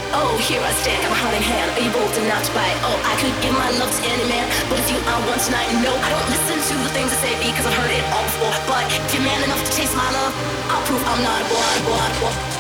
Oh, here I stand, got my heart in hand, able to not to bite. Oh, I could give my love to any man, but if you are one tonight, no, I don't listen to the things they say because I've heard it all before. But if you're man enough to taste my love, I'll prove I'm not a boy.